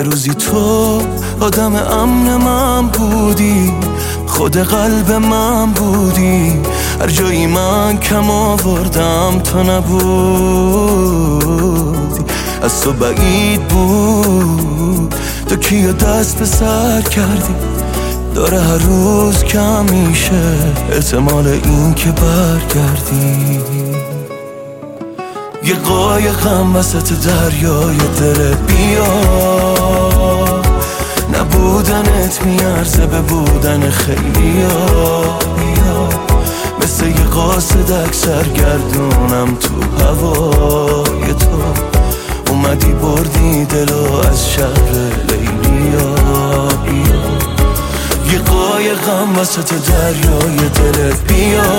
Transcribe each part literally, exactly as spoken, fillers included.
روزی تو آدم امن من بودی، خود قلب من بودی، هر جایی من کم آوردم تو نبودی. از تو بعید بود تو کیو دست به سر کردی، داره هر روز کم میشه احتمال این که برگردی. یه قایقم وسط دریای دلت بیا، نبودنت میارزه به بودن خیلی ها. مثل یه قاصدک سرگردونم تو هوای تو، اومدی بردی دلو از شهر لیلیا. یه قایقم وسط دریای دلت بیا،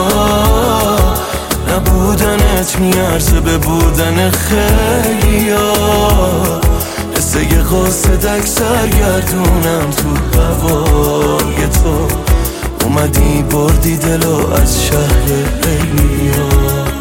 نبودنت میارزه به بودن خیلی ها. مثل یه قاصدک سرگردونم تو هوای تو، اومدی بردی دلو از شهر لیلیا.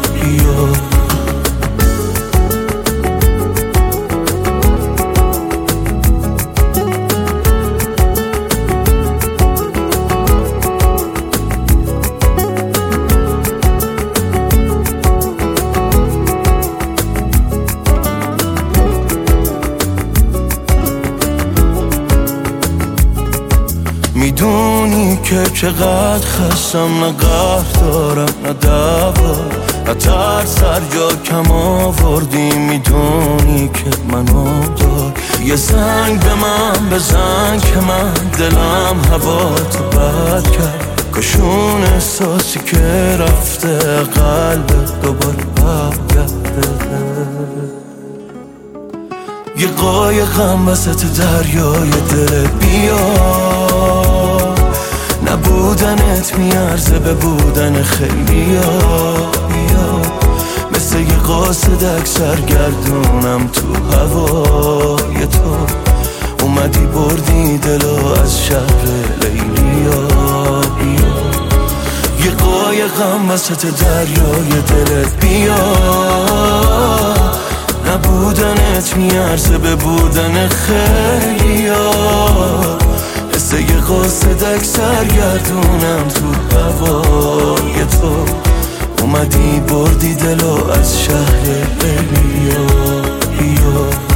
میدونی که چقدر خستم، نه قهر دارم نه دوا، نه ترس سر جا کم آوردی. میدونی که منو دار، یه زنگ به من بزن که من دلم هوا تو بد کرد. کشون احساسی که رفته قلب دوباره برگرده. یه قایقم وسط دریای دلت بیا، نبودنت میارزه به بودن خیلی ها. مثل یه قاصدک سرگردونم تو هوای تو، اومدی بردی دلو از شهر لیلیا. یه قایقم وسط دریای دلت بیا، نبودنت میارزه به بودن خیلی ها. مثل یه قاصدک سرگردونم تو هوای تو، اومدی بردی دلو از شهر لیلیا.